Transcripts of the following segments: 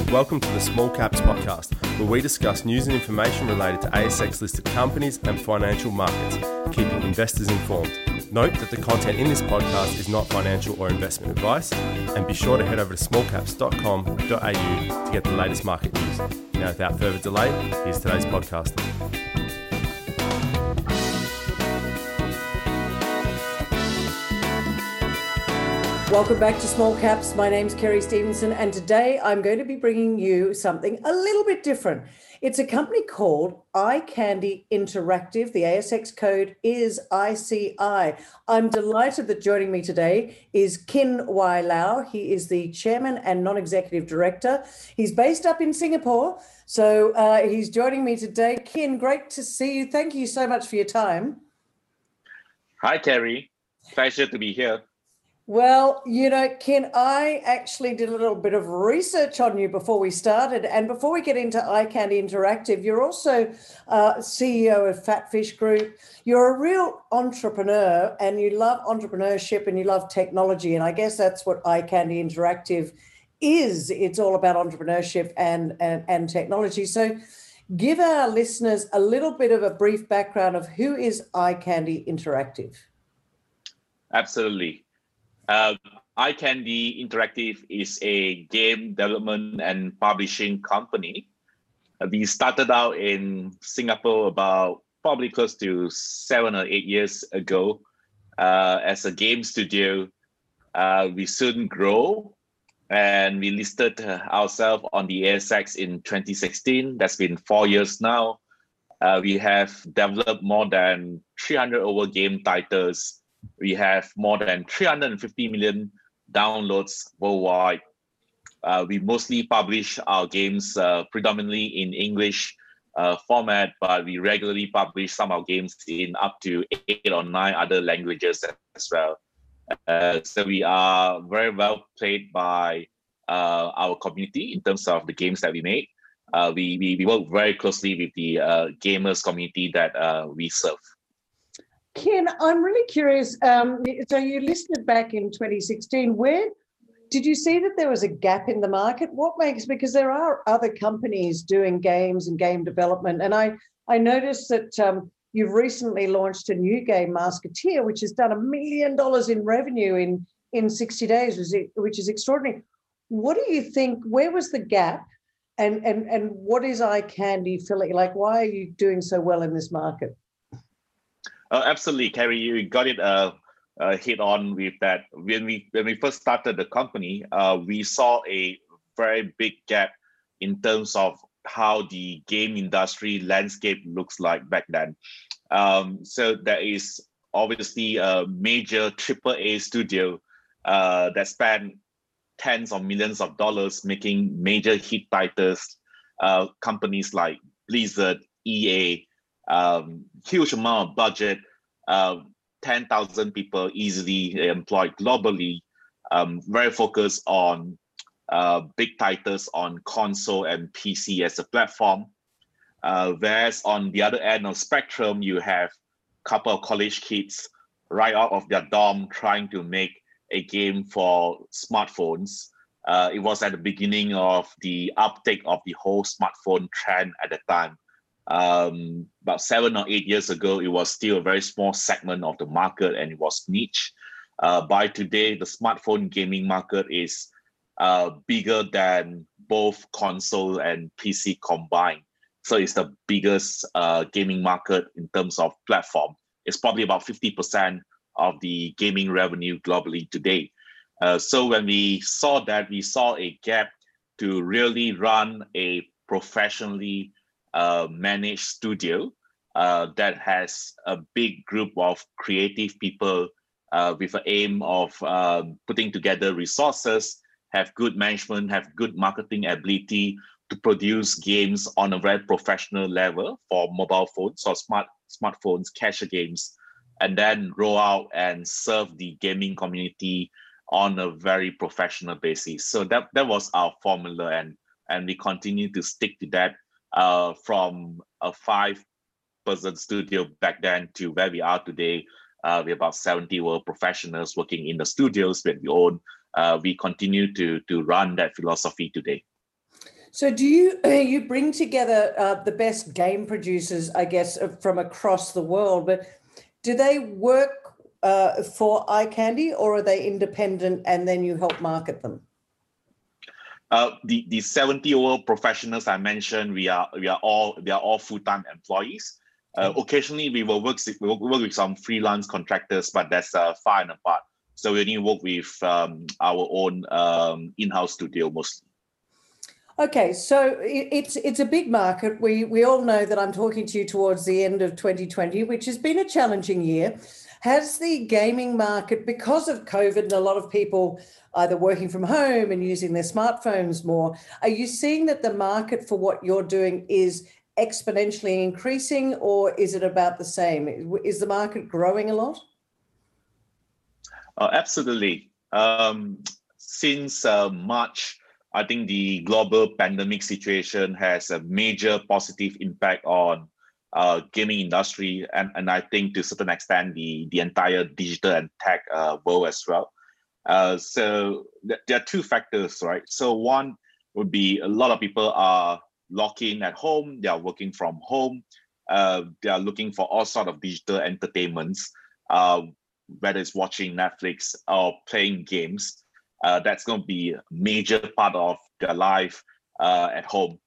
Welcome to the Small Caps Podcast, where we discuss news and information related to ASX-listed companies and financial markets, keeping investors informed. Note that the content in this podcast is not financial or investment advice, and be sure to head over to smallcaps.com.au to get the latest market news. Now, without further delay, here's today's podcast. Welcome back to Small Caps. My name's Kerry Stevenson, and today I'm going to be bringing you something a little bit different. It's a company called iCandy Interactive. The ASX code is ICI. I'm delighted that joining me today is Kin Wai Lau. He is the chairman and non-executive director. He's based up in Singapore, so he's joining me today. Kin, great to see you. Thank you so much for your time. Hi, Kerry. Pleasure to be here. Well, you know, Kin, I actually did a little bit of research on you before we started. And before we get into iCandy Interactive, you're also CEO of Fatfish Group. You're a real entrepreneur and you love entrepreneurship and you love technology. And I guess that's what iCandy Interactive is. It's all about entrepreneurship and technology. So give our listeners a little bit of a brief background of who is iCandy Interactive. Absolutely. iCandy Interactive is a game development and publishing company. We started out in Singapore about probably close to 7 or 8 years ago as a game studio. We soon grew and we listed ourselves on the ASX in 2016. That's been 4 years now. We have developed more than 300 over game titles. We have more than 350 million downloads worldwide. We mostly publish our games predominantly in English format, but we regularly publish some of our games in up to 8 or 9 other languages as well. So we are very well played by our community in terms of the games that we make. We work very closely with the gamers community that we serve. Kin, I'm really curious. So you listed back in 2016. Where did you see that there was a gap in the market? Because there are other companies doing games and game development. And I noticed that you've recently launched a new game, Masketeer, which has done $1 million in revenue in 60 days, which is extraordinary. What do you think? Where was the gap? And what is iCandy filling? Like, why are you doing so well in this market? Absolutely, Kerry, you got it hit on with that. When we first started the company, we saw a very big gap in terms of how the game industry landscape looks like back then. So there is obviously a major AAA studio that spent tens of millions of dollars making major hit titles, companies like Blizzard, EA, huge amount of budget, 10,000 people easily employed globally, very focused on big titles on console and PC as a platform. Whereas on the other end of spectrum, you have a couple of college kids right out of their dorm trying to make a game for smartphones. It was at the beginning of the uptake of the whole smartphone trend at the time. About 7 or 8 years ago, it was still a very small segment of the market and it was niche. By today, the smartphone gaming market is bigger than both console and PC combined. So it's the biggest gaming market in terms of platform. It's probably about 50% of the gaming revenue globally today. So when we saw that, we saw a gap to really run a professionally managed studio that has a big group of creative people with an aim of putting together resources, have good management, have good marketing ability to produce games on a very professional level for mobile phones or smartphones, casual games, and then roll out and serve the gaming community on a very professional basis. So that was our formula, and we continue to stick to that. From a 5-person studio back then to where we are today, we're about 70 professionals working in the studios that we own. We continue to run that philosophy today. So do you you bring together the best game producers, I guess, from across the world, but do they work for iCandy, or are they independent and then you help market them? The 70 professionals I mentioned, we are all full-time employees. Occasionally, we will work with some freelance contractors, but that's far and apart. So we only work with our own in-house studio mostly. Okay, so it's a big market. We all know that I'm talking to you towards the end of 2020, which has been a challenging year. Has the gaming market, because of COVID and a lot of people either working from home and using their smartphones more, are you seeing that the market for what you're doing is exponentially increasing, or is it about the same? Is the market growing a lot? Absolutely. Since March, I think the global pandemic situation has a major positive impact on gaming industry, and I think to a certain extent the entire digital and tech world as well. So there are two factors, right? So one would be a lot of people are locked in at home, they are working from home, they are looking for all sort of digital entertainments, whether it's watching Netflix or playing games. That's going to be a major part of their life at home.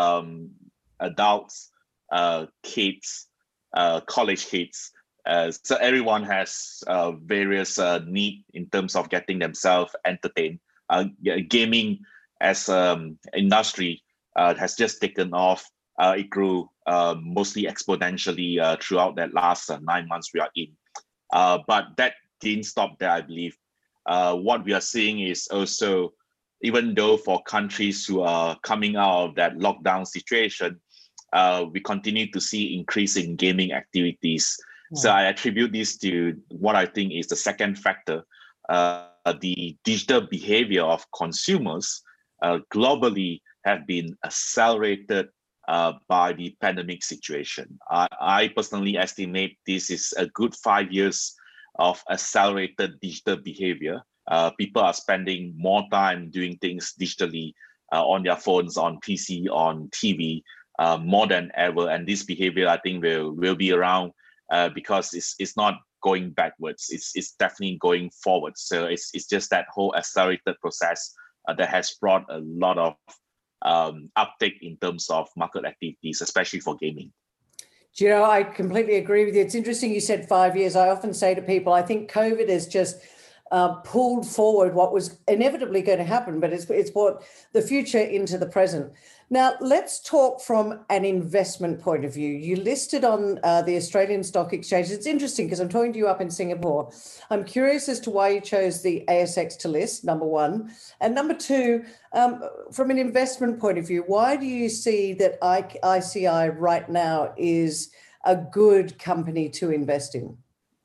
Adults, kids, college kids. So everyone has various need in terms of getting themselves entertained. Gaming as industry has just taken off. It grew mostly exponentially throughout that last 9 months we are in. But that didn't stop there, I believe. What we are seeing is also, even though for countries who are coming out of that lockdown situation, we continue to see increasing gaming activities. So I attribute this to what I think is the second factor, the digital behavior of consumers globally have been accelerated by the pandemic situation. I personally estimate this is a good 5 years of accelerated digital behavior. People are spending more time doing things digitally on their phones, on PC, on TV, more than ever. And this behavior, I think, will be around because it's not going backwards. It's definitely going forward. So it's just that whole accelerated process that has brought a lot of uptake in terms of market activities, especially for gaming. Do you know, I completely agree with you. It's interesting you said 5 years. I often say to people, I think COVID has just pulled forward what was inevitably going to happen, but it's brought the future into the present. Now, let's talk from an investment point of view. You listed on the Australian Stock Exchange. It's interesting because I'm talking to you up in Singapore. I'm curious as to why you chose the ASX to list, number one. And number two, from an investment point of view, why do you see that ICI right now is a good company to invest in?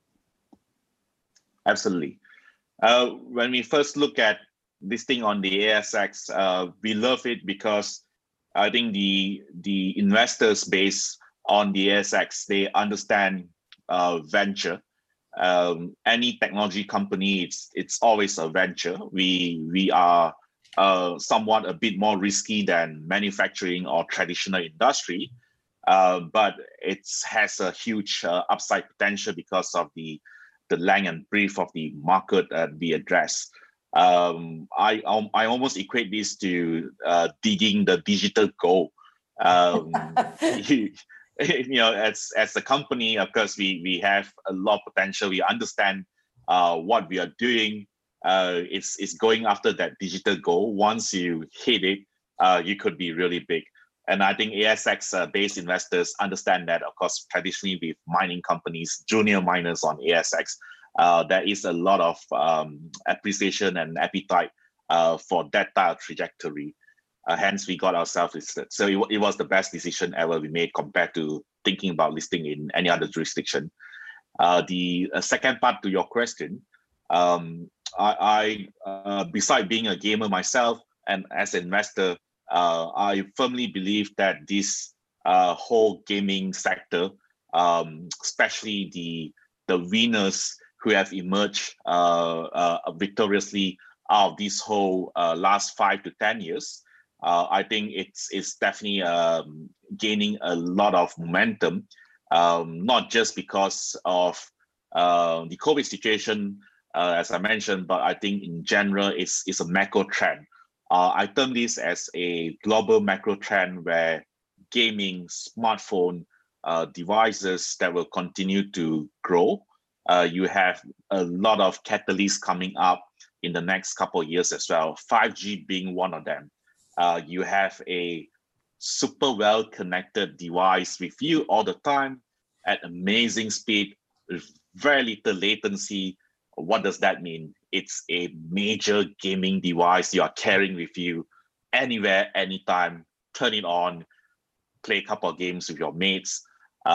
Absolutely. When we first look at this thing on the ASX, we love it because I think the investors base on the ASX, they understand venture. Any technology company, it's always a venture. We are somewhat a bit more risky than manufacturing or traditional industry, but it has a huge upside potential because of the length and breadth of the market that we address. I almost equate this to digging the digital gold. You know, as a company, of course, we have a lot of potential. We understand what we are doing. It's going after that digital goal. Once you hit it, you could be really big. And I think ASX-based investors understand that. Of course, traditionally with mining companies, junior miners on ASX, there is a lot of appreciation and appetite for that type of trajectory. Hence, we got ourselves listed. So it was the best decision ever we made compared to thinking about listing in any other jurisdiction. The second part to your question, I beside being a gamer myself and as an investor, I firmly believe that this whole gaming sector, especially the winners who have emerged victoriously out of this whole last 5 to 10 years, I think it's definitely gaining a lot of momentum, not just because of the COVID situation, as I mentioned, but I think in general, it's a macro trend. I term this as a global macro trend where gaming, smartphone devices that will continue to grow. You have a lot of catalysts coming up in the next couple of years as well, 5G being one of them. You have a super well connected device with you all the time at amazing speed, with very little latency. What does that mean? It's a major gaming device you are carrying with you anywhere, anytime. Turn it on, play a couple of games with your mates,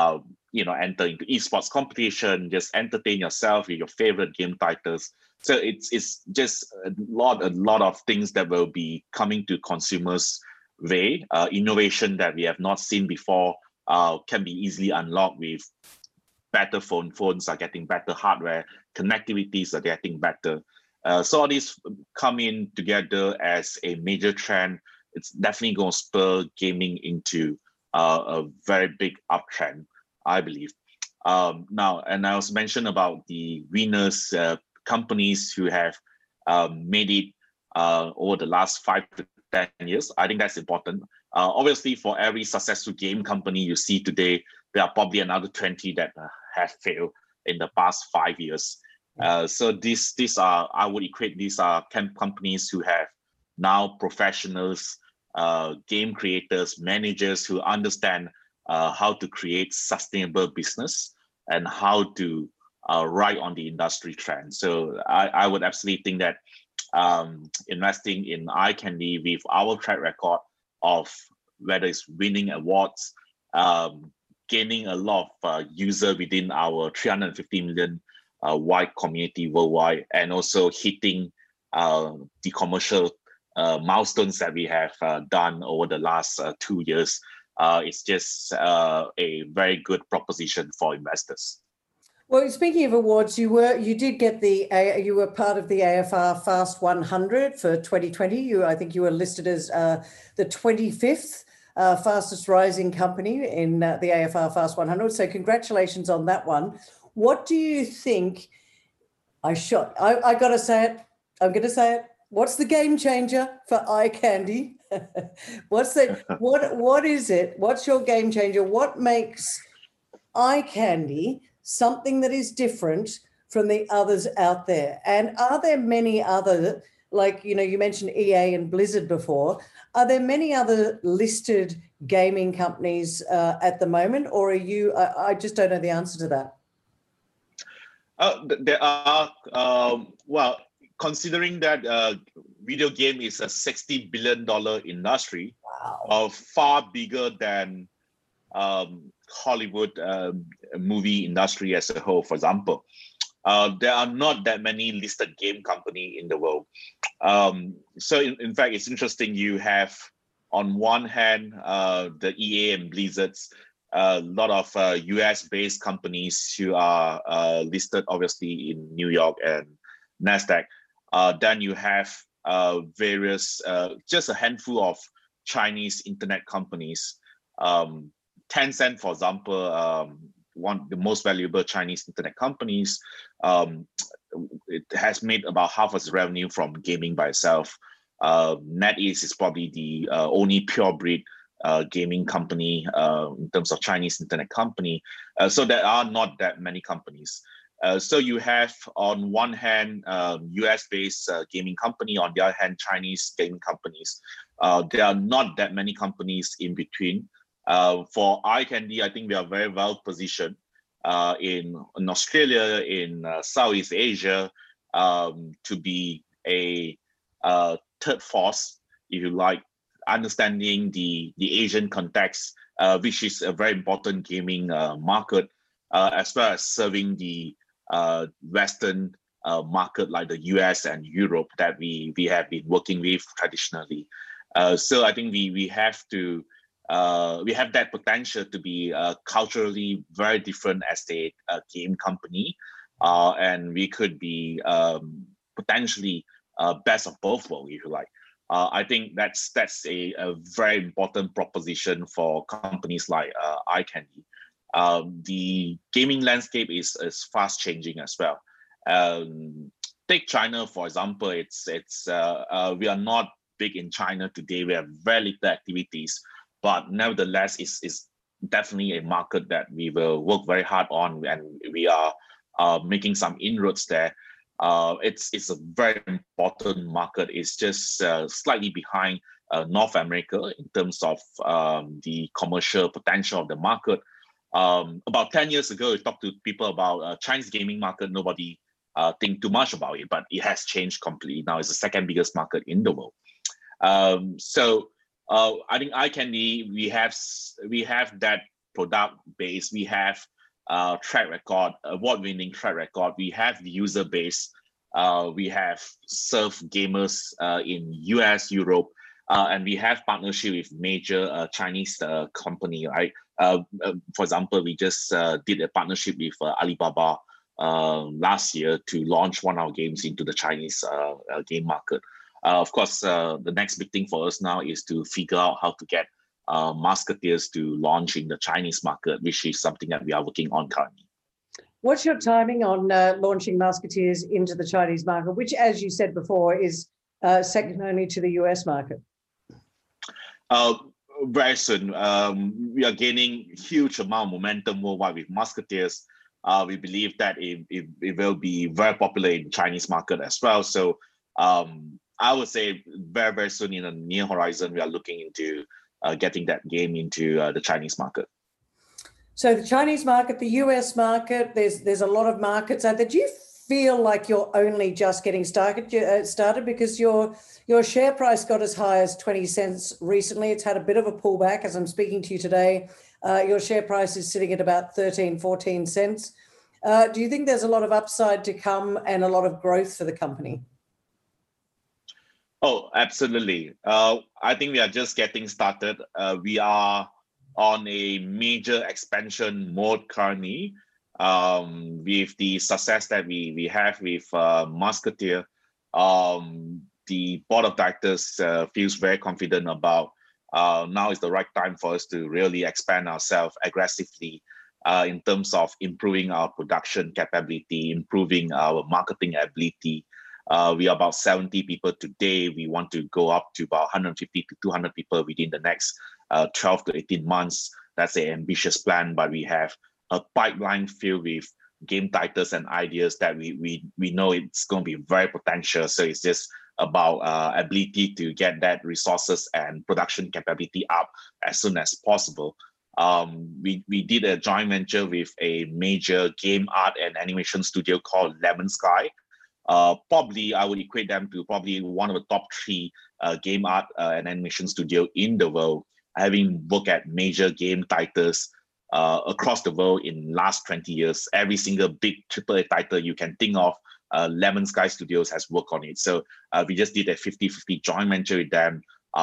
enter into esports competition, just entertain yourself with your favorite game titles. So it's just a lot of things that will be coming to consumers' way. Innovation that we have not seen before can be easily unlocked with better phones are getting better hardware, connectivities are getting better. So all these come in together as a major trend. It's definitely going to spur gaming into a very big uptrend, I believe. Now, and I was mentioned about the winners, companies who have made it over the last 5 to 10 years. I think that's important. Obviously, for every successful game company you see today, there are probably another 20 that have failed in the past 5 years. So these are, I would equate, these are companies who have now professionals, game creators, managers who understand how to create sustainable business and how to ride on the industry trend. So I would absolutely think that investing in iCandy with our track record of whether it's winning awards, gaining a lot of user within our 350 million wide community worldwide, and also hitting the commercial milestones that we have done over the last 2 years, it's just a very good proposition for investors. Well, speaking of awards, you were part of the AFR Fast 100 for 2020. I think you were listed as the 25th fastest rising company in the AFR Fast 100. So congratulations on that one. What do you think? I got to say it. I'm going to say it. What's the game changer for iCandy? What is it? What's your game changer? What makes iCandy something that is different from the others out there? And are there many other, like, you mentioned EA and Blizzard before, are there many other listed gaming companies at the moment, or are you, I just don't know the answer to that. There are, well, considering that video game is a $60 billion industry, wow, far bigger than Hollywood movie industry as a whole, for example. There are not that many listed game company in the world. So in fact, it's interesting. You have on one hand the EA and Blizzards, a lot of US-based companies who are listed obviously in New York and NASDAQ. Then you have various, just a handful of Chinese internet companies. Tencent, for example, one of the most valuable Chinese internet companies, it has made about half of its revenue from gaming by itself. NetEase is probably the only purebred gaming company in terms of Chinese internet company. So there are not that many companies. So you have on one hand US-based gaming company, on the other hand Chinese gaming companies. There are not that many companies in between. For iCandy, I think we are very well positioned in Australia, in Southeast Asia, to be a third force, if you like, understanding the Asian context, which is a very important gaming market, as well as serving the Western market like the US and Europe that we have been working with traditionally. So I think we have to, we have that potential to be culturally very different as a game company, and we could be potentially best of both worlds, if you like. I think that's a very important proposition for companies like iCandy. The gaming landscape is fast changing as well. Take China, for example. We are not big in China today. We have very little activities, but nevertheless, it's definitely a market that we will work very hard on, and we are making some inroads there. It's a very important market. It's just slightly behind North America in terms of the commercial potential of the market. About 10 years ago, we talked to people about Chinese gaming market. Nobody think too much about it, but it has changed completely. Now it's the second biggest market in the world. So I think iCandy, we have that product base. We have track record, award-winning track record. We have the user base. We have served gamers in US, Europe, and we have partnership with major Chinese company, right? For example, we just did a partnership with Alibaba last year to launch one of our games into the Chinese game market. Of course, the next big thing for us now is to figure out how to get Musketeers to launch in the Chinese market, which is something that we are working on currently. What's your timing on launching Musketeers into the Chinese market, which, as you said before, is second only to the US market? Very soon. We are gaining huge amount of momentum worldwide with Musketeers. We believe that it will be very popular in Chinese market as well. So I would say very, very soon in the near horizon, we are looking into getting that game into the Chinese market. So the Chinese market, the US market, there's a lot of markets out there. Do you feel like you're only just getting started because your share price got as high as 20 cents recently? It's had a bit of a pullback as I'm speaking to you today. Your share price is sitting at about 13, 14 cents. Do you think there's a lot of upside to come and a lot of growth for the company? Oh, absolutely. I think we are just getting started. We are on a major expansion mode currently. With the success that we have with Musketeer, the board of directors feels very confident about now is the right time for us to really expand ourselves aggressively in terms of improving our production capability, improving our marketing ability. We are about 70 people today. We want to go up to about 150 to 200 people within the next 12 to 18 months. That's an ambitious plan, but we have a pipeline filled with game titles and ideas that we know it's going to be very potential. So it's just about ability to get that resources and production capability up as soon as possible. We did a joint venture with a major game art and animation studio called Lemon Sky. Probably I would equate them to probably one of the top 3 game art and animation studio in the world, having worked at major game titles across the world in last 20 years. Every single big AAA title you can think of, Lemon Sky Studios has worked on it. So we just did a 50-50 joint venture with them.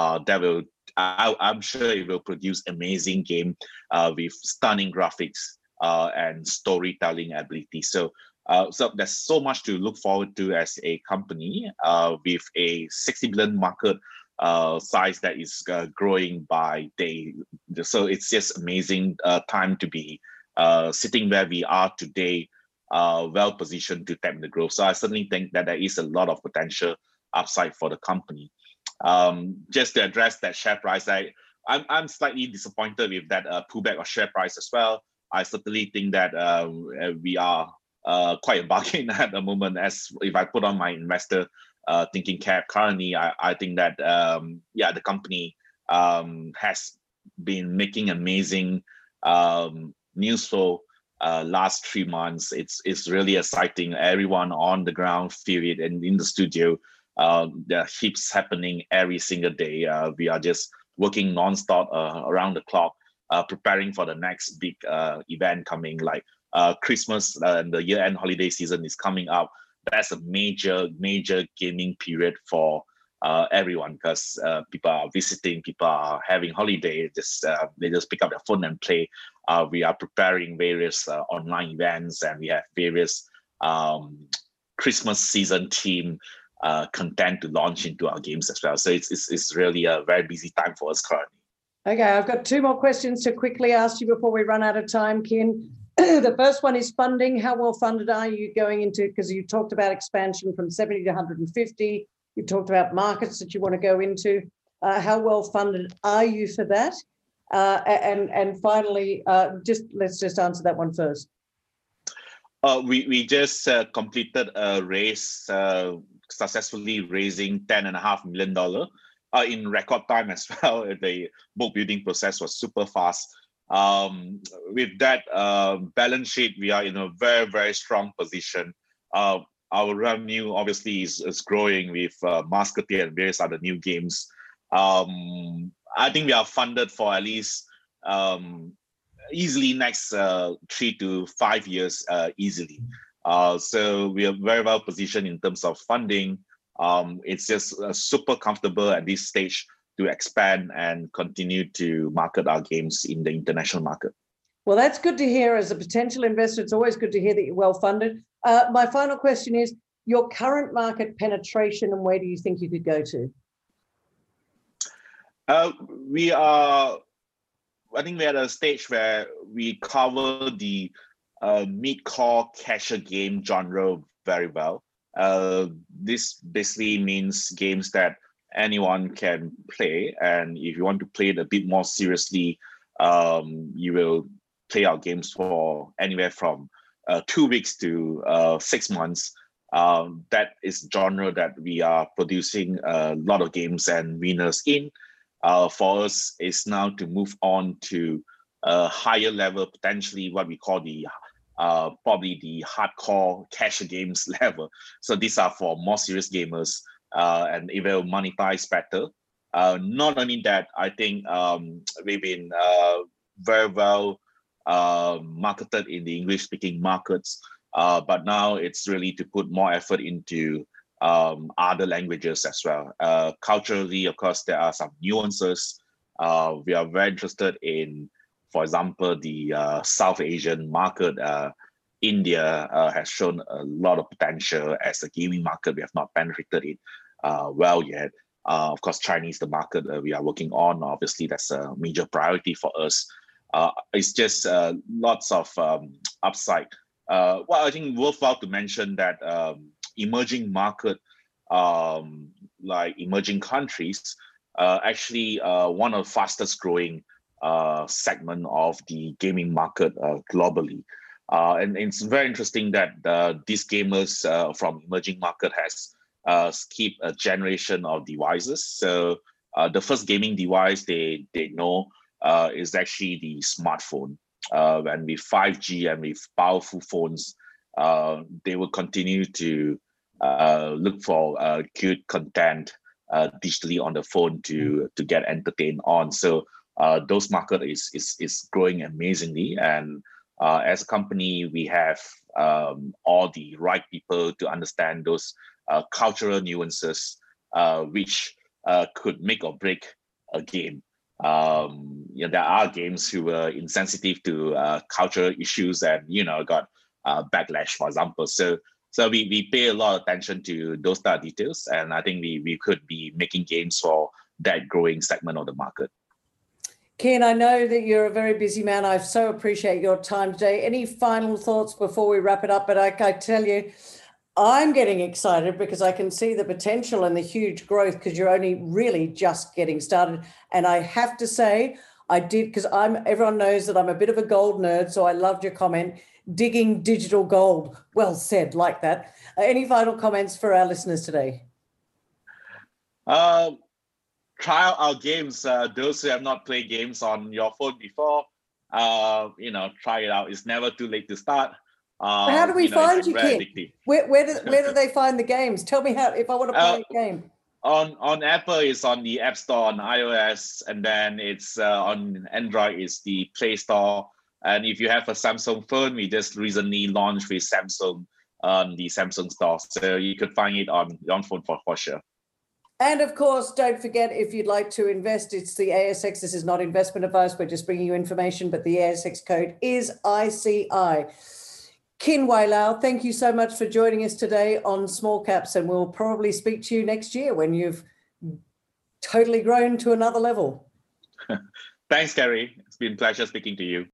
I'm sure it will produce amazing game with stunning graphics and storytelling ability. So there's so much to look forward to as a company with a 60 billion market size that is growing by day. So it's just amazing time to be sitting where we are today, well positioned to tap the growth. So I certainly think that there is a lot of potential upside for the company. Just to address that share price, I'm slightly disappointed with that pullback of share price as well. I certainly think that we are quite a bargain at the moment. As if I put on my investor thinking cap currently, I think that the company has been making amazing news flow last 3 months. It's really exciting. Everyone on the ground feel it, and in the studio there are heaps happening every single day. We are just working non-stop around the clock, preparing for the next big event coming, like Christmas and the year-end holiday season is coming up. That's a major gaming period for everyone, because people are visiting, people are having holiday. They just pick up their phone and play. We are preparing various online events, and we have various Christmas season theme content to launch into our games as well. So it's really a very busy time for us currently. Okay, I've got two more questions to quickly ask you before we run out of time, Ken. The first one is funding. How well funded are you going into, because you talked about expansion from 70 to 150. You talked about markets that you want to go into. How well funded are you for that? And finally, let's just answer that one first. We just completed a raise, successfully raising $10.5 million in record time as well. The book building process was super fast. With that balance sheet, we are in a very, very strong position. Our revenue obviously is growing with Musketeer and various other new games. I think we are funded for at least easily next 3 to 5 years easily. So we are very well positioned in terms of funding. It's just super comfortable at this stage to expand and continue to market our games in the international market. Well, that's good to hear. As a potential investor, it's always good to hear that you're well funded. My final question is your current market penetration, and where do you think you could go to? I think we're at a stage where we cover the mid-core casual game genre very well. This basically means games that anyone can play, and if you want to play it a bit more seriously, you will play our games for anywhere from 2 weeks to 6 months. That is genre that we are producing a lot of games and winners in. For us, is now to move on to a higher level, potentially what we call the probably the hardcore casual games level. So these are for more serious gamers, and it will monetize better. Not only that, I think we've been very well marketed in the English-speaking markets, but now it's really to put more effort into other languages as well. Culturally, of course, there are some nuances. We are very interested in, for example, the South Asian market. India has shown a lot of potential as a gaming market. We have not penetrated it well yet. Of course, Chinese, the market we are working on. Obviously, that's a major priority for us. It's just lots of upside. Well, I think worthwhile to mention that emerging market, like emerging countries, actually one of the fastest growing segment of the gaming market globally. And it's very interesting that these gamers from emerging market has skipped a generation of devices. So the first gaming device they know is actually the smartphone. And with 5G and with powerful phones, they will continue to look for good content digitally on the phone to get entertained on. So those market is growing amazingly, and as a company we have all the right people to understand those cultural nuances, which could make or break a game. There are games who were insensitive to cultural issues and got backlash, for example. So we pay a lot of attention to those type of details, and I think we could be making games for that growing segment of the market. Ken, I know that you're a very busy man. I so appreciate your time today. Any final thoughts before we wrap it up? But I tell you, I'm getting excited because I can see the potential and the huge growth, because you're only really just getting started. And I have to say, I did, because everyone knows that I'm a bit of a gold nerd, so I loved your comment, digging digital gold. Well said, like that. Any final comments for our listeners today? Try out our games. Those who have not played games on your phone before, try it out. It's never too late to start. How do we find you, Ken? Where do they find the games? Tell me how, if I want to play a game. On Apple, it's on the App Store. On iOS, and then it's on Android, it's the Play Store. And if you have a Samsung phone, we just recently launched with Samsung on the Samsung Store, so you could find it on your phone for sure. And of course, don't forget, if you'd like to invest, it's the ASX. This is not investment advice. We're just bringing you information, but the ASX code is ICI. Kin Wai Lau, thank you so much for joining us today on Small Caps, and we'll probably speak to you next year when you've totally grown to another level. Thanks, Kerry. It's been a pleasure speaking to you.